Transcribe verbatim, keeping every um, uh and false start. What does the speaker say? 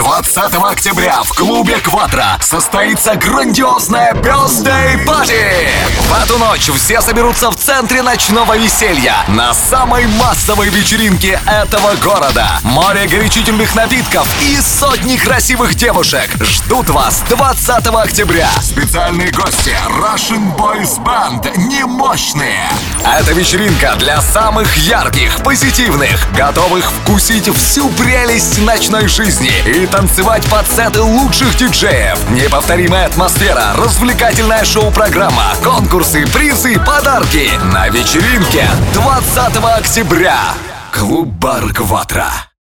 двадцатого октября в клубе «Кватро» состоится грандиозная Birthday Party. В эту ночь все соберутся в центре ночного веселья на самой массовой вечеринке этого города. Море горячительных напитков и сотни красивых девушек ждут вас двадцатого октября. Специальные гости Russian Boys Band «Немощные». Это вечеринка для самых ярких, позитивных, готовых вкусить всю прелесть ночной жизни и танцевать под сеты лучших диджеев. Неповторимая атмосфера, развлекательная шоу-программа, конкурсы, призы, подарки. На вечеринке двадцатого октября. Клуб «Бар Кватро».